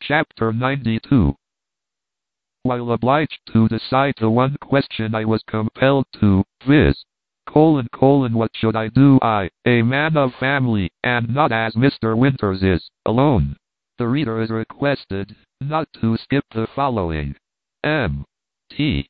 Chapter 92. While obliged to decide the one question I was compelled to, viz. What should I do, I, a man of family, and not as Mr. Winters is, alone? The reader is requested not to skip the following. M.T.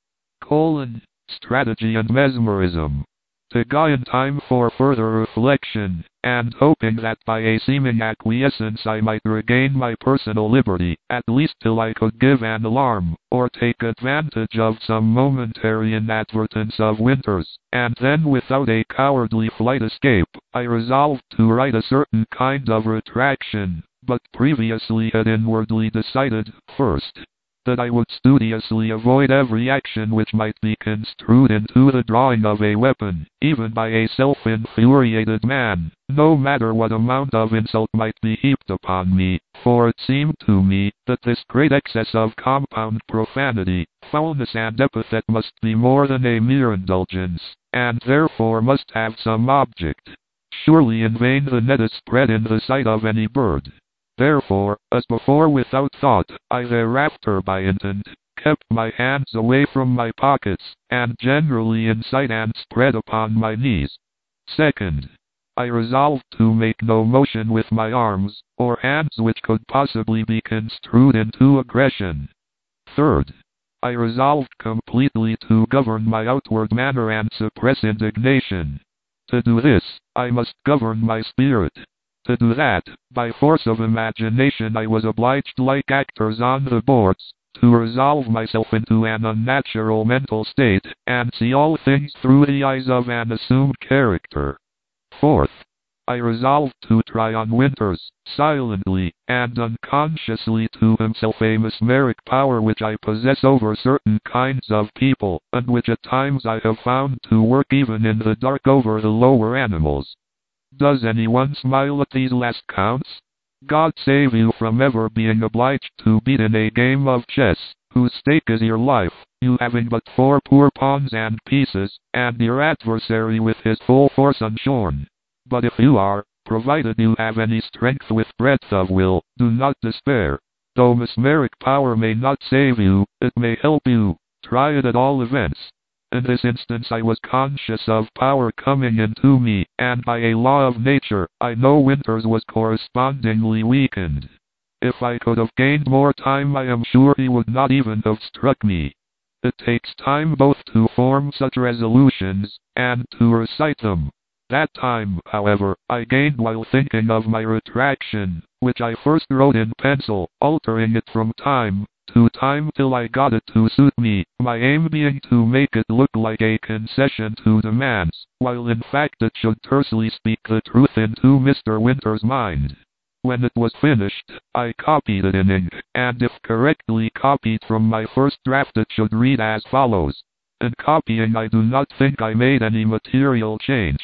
Strategy and Mesmerism. To gain time for further reflection, and hoping that by a seeming acquiescence I might regain my personal liberty, at least till I could give an alarm, or take advantage of some momentary inadvertence of Winters, and then without a cowardly flight escape, I resolved to write a certain kind of retraction, but previously had inwardly decided, first, that I would studiously avoid every action which might be construed into the drawing of a weapon, even by a self-infuriated man, no matter what amount of insult might be heaped upon me, for it seemed to me that this great excess of compound profanity, foulness and epithet must be more than a mere indulgence, and therefore must have some object. Surely in vain the net is spread in the sight of any bird. Therefore, as before without thought, I thereafter by intent, kept my hands away from my pockets, and generally in sight and spread upon my knees. Second, I resolved to make no motion with my arms, or hands which could possibly be construed into aggression. Third, I resolved completely to govern my outward manner and suppress indignation. To do this, I must govern my spirit. To do that, by force of imagination I was obliged, like actors on the boards, to resolve myself into an unnatural mental state, and see all things through the eyes of an assumed character. Fourth, I resolved to try on Winters, silently, and unconsciously to himself a mesmeric power which I possess over certain kinds of people, and which at times I have found to work even in the dark over the lower animals. Does anyone smile at these last counts? God save you from ever being obliged to beat in a game of chess, whose stake is your life, you having but 4 poor pawns and pieces, and your adversary with his full force unshorn. But if you are, provided you have any strength with breadth of will, do not despair. Though mesmeric power may not save you, it may help you. Try it at all events. In this instance I was conscious of power coming into me, and by a law of nature, I know Winters was correspondingly weakened. If I could have gained more time I am sure he would not even have struck me. It takes time both to form such resolutions, and to recite them. That time, however, I gained while thinking of my retraction, which I first wrote in pencil, altering it from time to time till I got it to suit me, my aim being to make it look like a concession to demands, while in fact it should tersely speak the truth into Mr. Winters' mind. When it was finished, I copied it in ink, and if correctly copied from my first draft it should read as follows. In copying I do not think I made any material change.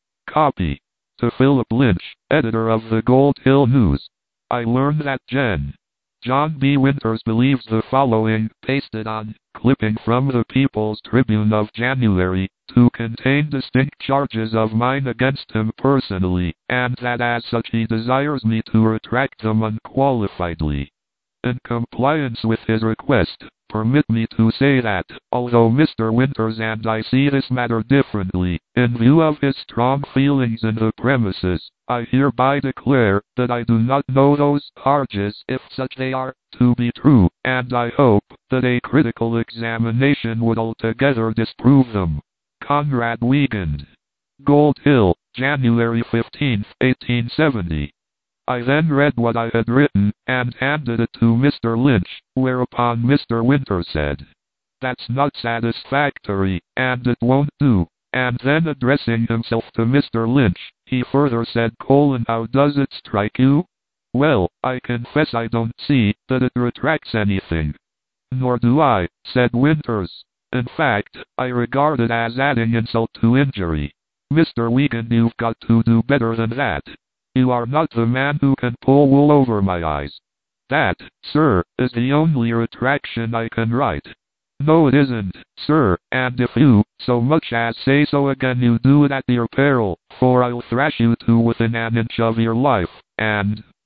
Copy. To Philip Lynch, editor of the Gold Hill News. I learned that John B. Winters believes the following, pasted on, clipping from the People's Tribune of January, to contain distinct charges of mine against him personally, and that as such he desires me to retract them unqualifiedly. In compliance with his request, permit me to say that, although Mr. Winters and I see this matter differently, in view of his strong feelings in the premises, I hereby declare that I do not know those charges, if such they are, to be true, and I hope that a critical examination would altogether disprove them. Conrad Wiegand. Gold Hill, January 15, 1870. I then read what I had written, and handed it to Mr. Lynch, whereupon Mr. Winters said, "That's not satisfactory, and it won't do." And then addressing himself to Mr. Lynch, he further said, "How does it strike you?" "Well, I confess I don't see that it retracts anything." "Nor do I," said Winters. "In fact, I regard it as adding insult to injury. Mr. Wiegand, you've got to do better than that. You are not the man who can pull wool over my eyes. That, sir, is the only retraction I can write." "No it isn't, sir, and if you so much as say so again you do it at your peril, for I'll thrash you to within an inch of your life, and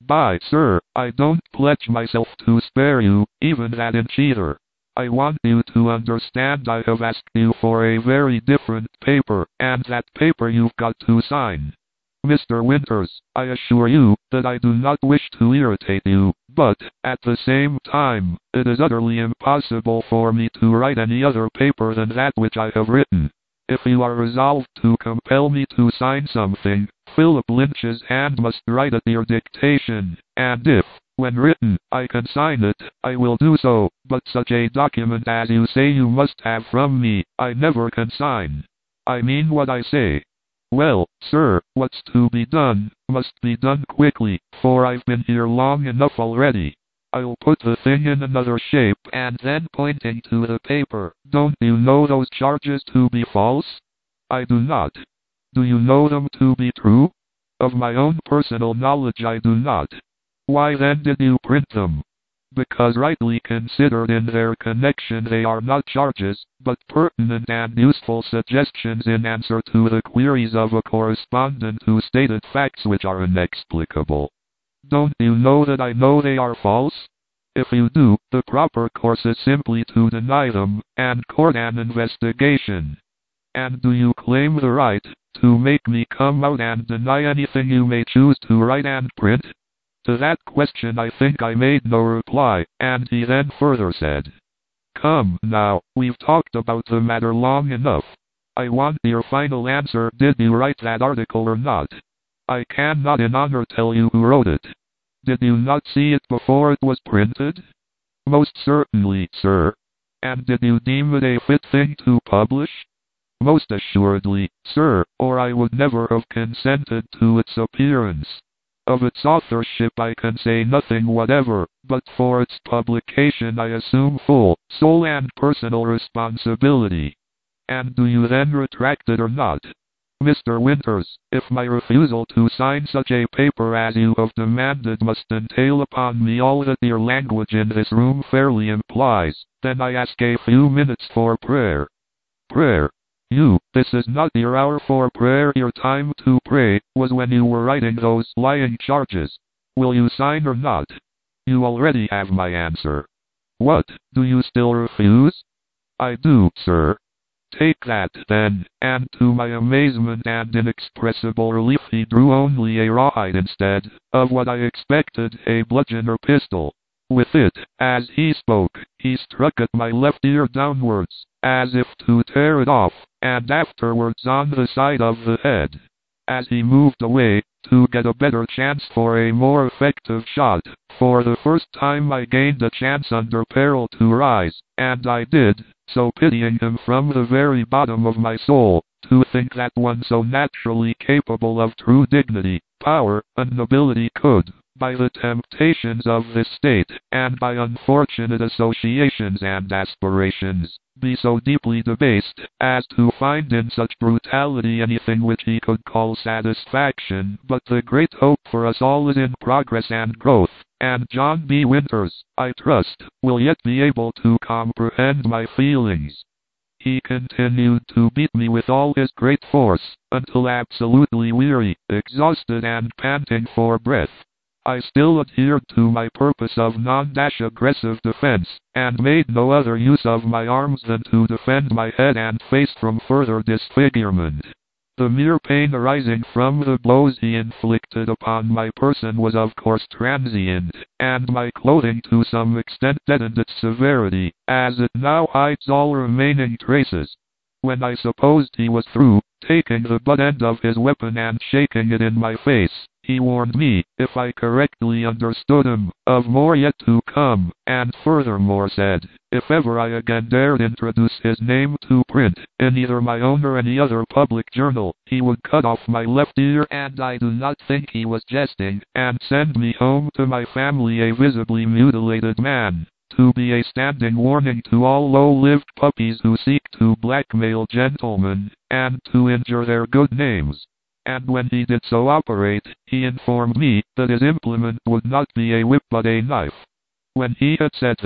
Good-bye, sir. I don't pledge myself to spare you, even that inch either. I want you to understand I have asked you for a very different paper, and that paper you've got to sign. Mr. Winters, I assure you that I do not wish to irritate you, but, at the same time, it is utterly impossible for me to write any other paper than that which I have written. If you are resolved to compel me to sign something, Philip Lynch's hand must write at your dictation, and if, when written, I can sign it, I will do so, but such a document as you say you must have from me, I never can sign. I mean what I say. Well, sir, what's to be done, must be done quickly, for I've been here long enough already. I'll put the thing in another shape, and then pointing to the paper, don't you know those charges to be false? I do not. Do you know them to be true? Of my own personal knowledge I do not. Why then did you print them? Because rightly considered in their connection they are not charges, but pertinent and useful suggestions in answer to the queries of a correspondent who stated facts which are inexplicable. Don't you know that I know they are false? If you do, the proper course is simply to deny them, and court an investigation. And do you claim the right to make me come out and deny anything you may choose to write and print? To that question I think I made no reply, and he then further said, Come, now, we've talked about the matter long enough. I want your final answer. Did you write that article or not? I cannot in honor tell you who wrote it. Did you not see it before it was printed? Most certainly, sir. And did you deem it a fit thing to publish? Most assuredly, sir, or I would never have consented to its appearance. Of its authorship I can say nothing whatever, but for its publication I assume full, sole and personal responsibility. And do you then retract it or not? Mr. Winters, if my refusal to sign such a paper as you have demanded must entail upon me all that your language in this room fairly implies, then I ask a few minutes for prayer. Prayer? This is not your hour for prayer. Your time to pray was when you were writing those lying charges. Will you sign or not? You already have my answer. What, do you still refuse? I do, sir. Take that, then, and to my amazement and inexpressible relief he drew only a rawhide instead of what I expected, a bludgeon or pistol. With it, as he spoke, he struck at my left ear downwards, as if to tear it off, and afterwards on the side of the head. As he moved away, to get a better chance for a more effective shot, for the first time I gained a chance under peril to rise, and I did, so pitying him from the very bottom of my soul, to think that one so naturally capable of true dignity, power, and nobility could, by the temptations of this state, and by unfortunate associations and aspirations, be so deeply debased, as to find in such brutality anything which he could call satisfaction. But the great hope for us all is in progress and growth, and John B. Winters, I trust, will yet be able to comprehend my feelings. He continued to beat me with all his great force, until absolutely weary, exhausted and panting for breath. I still adhered to my purpose of non-aggressive defense, and made no other use of my arms than to defend my head and face from further disfigurement. The mere pain arising from the blows he inflicted upon my person was of course transient, and my clothing to some extent deadened its severity, as it now hides all remaining traces. When I supposed he was through, taking the butt end of his weapon and shaking it in my face, he warned me, if I correctly understood him, of more yet to come, and furthermore said, if ever I again dared introduce his name to print, in either my own or any other public journal, he would cut off my left ear, and I do not think he was jesting, and send me home to my family a visibly mutilated man, to be a standing warning to all low-lived puppies who seek to blackmail gentlemen, and to injure their good names. And when he did so operate, he informed me that his implement would not be a whip but a knife. When he had said this,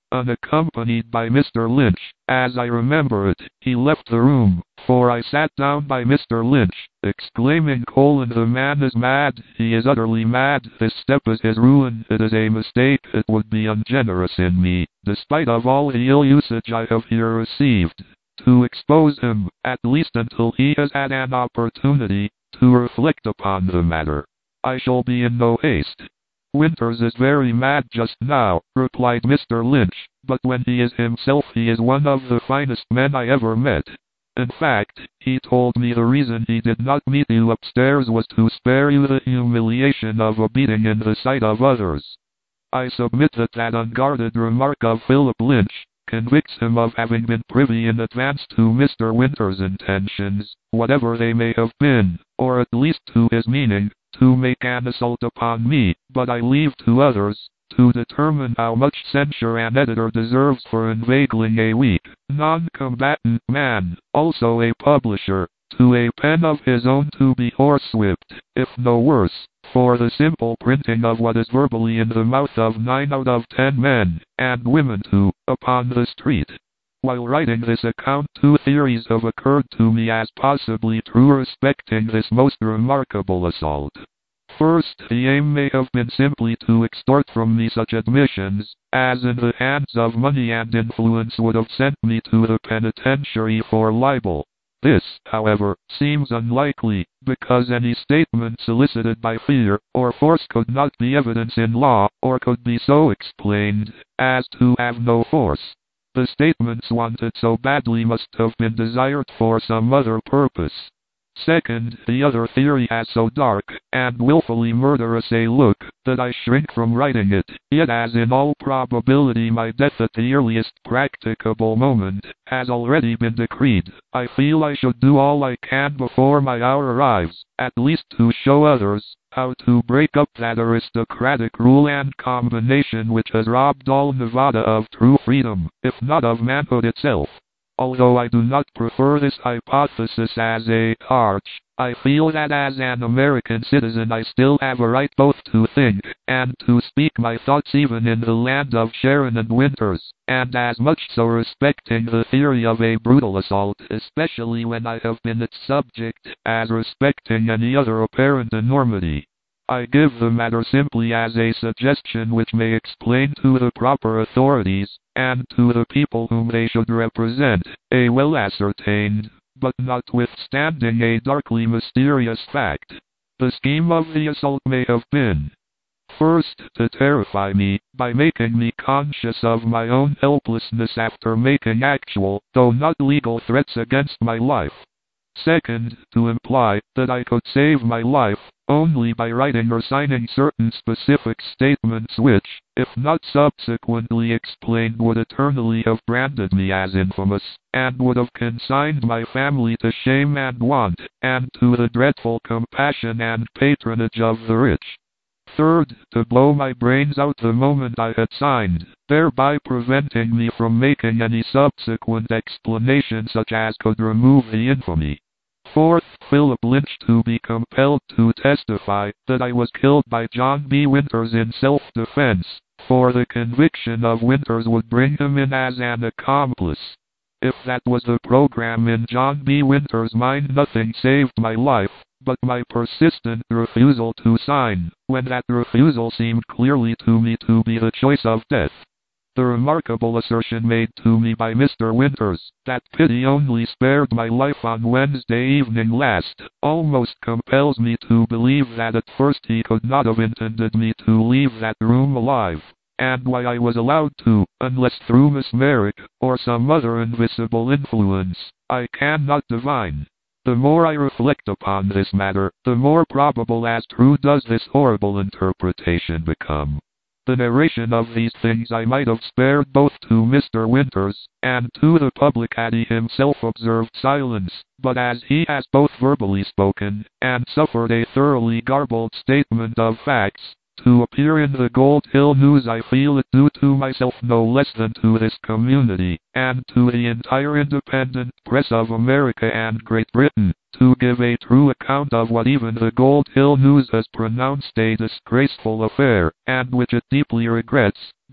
unaccompanied by Mr. Lynch. As I remember it, he left the room, for I sat down by Mr. Lynch, exclaiming, "The man is mad, he is utterly mad, this step is his ruin, it is a mistake, it would be ungenerous in me, despite of all the ill usage I have here received, to expose him, at least until he has had an opportunity to reflect upon the matter. I shall be in no haste." "Winters is very mad just now," replied Mr. Lynch, "but when he is himself he is one of the finest men I ever met. In fact, he told me the reason he did not meet you upstairs was to spare you the humiliation of a beating in the sight of others. I submit that that unguarded remark of Philip Lynch convicts him of having been privy in advance to Mr. Winters' intentions, whatever they may have been, or at least to his meaning, to make an assault upon me, but I leave to others to determine how much censure an editor deserves for inveigling a weak, non-combatant man, also a publisher, to a pen of his own to be horsewhipped, if no worse, for the simple printing of what is verbally in the mouth of 9 out of 10 men, and women too, upon the street. While writing this account, 2 theories have occurred to me as possibly true respecting this most remarkable assault. First, the aim may have been simply to extort from me such admissions as in the hands of money and influence would have sent me to the penitentiary for libel. This, however, seems unlikely, because any statement solicited by fear or force could not be evidence in law, or could be so explained as to have no force. The statements wanted so badly must have been desired for some other purpose. Second, the other theory has so dark and willfully murderous a look that I shrink from writing it, yet as in all probability my death at the earliest practicable moment has already been decreed, I feel I should do all I can before my hour arrives, at least to show others how to break up that aristocratic rule and combination which has robbed all Nevada of true freedom, if not of manhood itself. Although I do not prefer this hypothesis as a arch, I feel that as an American citizen I still have a right both to think and to speak my thoughts even in the land of Sharon and Winters, and as much so respecting the theory of a brutal assault, especially when I have been its subject, as respecting any other apparent enormity. I give the matter simply as a suggestion which may explain to the proper authorities, and to the people whom they should represent, a well ascertained, but notwithstanding a darkly mysterious fact. The scheme of the assault may have been, first, to terrify me, by making me conscious of my own helplessness after making actual, though not legal threats against my life. Second, to imply that I could save my life only by writing or signing certain specific statements which, if not subsequently explained, would eternally have branded me as infamous, and would have consigned my family to shame and want, and to the dreadful compassion and patronage of the rich. Third, to blow my brains out the moment I had signed, thereby preventing me from making any subsequent explanation such as could remove the infamy. Fourth, Philip Lynch to be compelled to testify that I was killed by John B. Winters in self-defense, for the conviction of Winters would bring him in as an accomplice. If that was the program in John B. Winters' mind, nothing saved my life but my persistent refusal to sign, when that refusal seemed clearly to me to be the choice of death. The remarkable assertion made to me by Mr. Winters, that pity only spared my life on Wednesday evening last, almost compels me to believe that at first he could not have intended me to leave that room alive, and why I was allowed to, unless through Miss Merrick, or some other invisible influence, I cannot divine. The more I reflect upon this matter, the more probable as true does this horrible interpretation become. The narration of these things I might have spared both to Mr. Winters, and to the public had he himself observed silence, but as he has both verbally spoken, and suffered a thoroughly garbled statement of facts to appear in the Gold Hill News, I feel it due to myself no less than to this community, and to the entire independent press of America and Great Britain, to give a true account of what even the Gold Hill News has pronounced a disgraceful affair, and which it deeply regrets,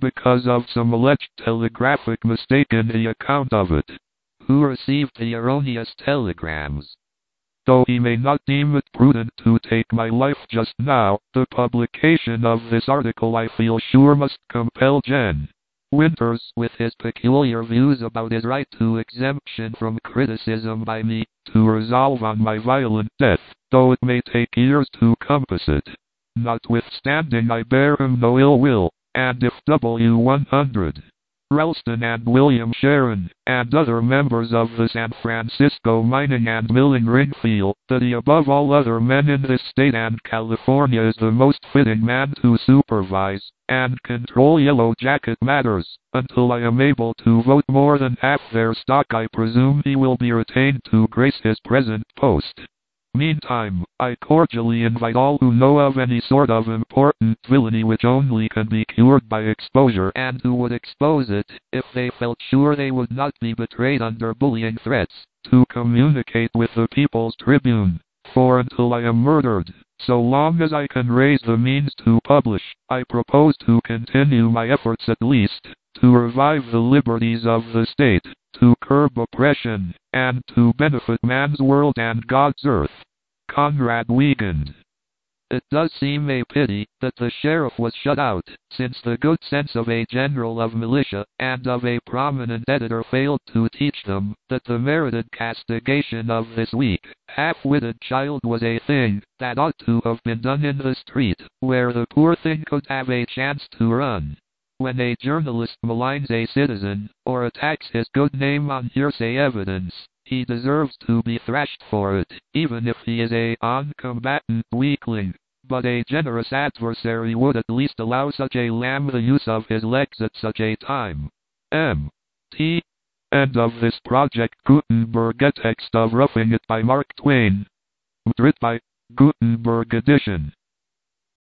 because of some alleged telegraphic mistake in the account of it. Who received the erroneous telegrams? Though he may not deem it prudent to take my life just now, the publication of this article I feel sure must compel Gen. Winters, with his peculiar views about his right to exemption from criticism by me, to resolve on my violent death, though it may take years to compass it. Notwithstanding I bear him no ill will, and if W-100, Ralston and William Sharon, and other members of the San Francisco Mining and Milling Ring feel that he above all other men in this state and California is the most fitting man to supervise and control Yellow Jacket matters, until I am able to vote more than half their stock, I presume he will be retained to grace his present post. Meantime, I cordially invite all who know of any sort of important villainy which only can be cured by exposure, and who would expose it, if they felt sure they would not be betrayed under bullying threats, to communicate with the People's Tribune. For until I am murdered, so long as I can raise the means to publish, I propose to continue my efforts at least, to revive the liberties of the state, to curb oppression, and to benefit man's world and God's earth. Conrad Wiegand. It does seem a pity that the sheriff was shut out, since the good sense of a general of militia and of a prominent editor failed to teach them that the merited castigation of this weak, half-witted child was a thing that ought to have been done in the street, where the poor thing could have a chance to run. When a journalist maligns a citizen, or attacks his good name on hearsay evidence, he deserves to be thrashed for it, even if he is a non-combatant weakling. But a generous adversary would at least allow such a lamb the use of his legs at such a time. M.T. End of this project. Gutenberg. A text of Roughing It by Mark Twain. Madrid by Gutenberg Edition.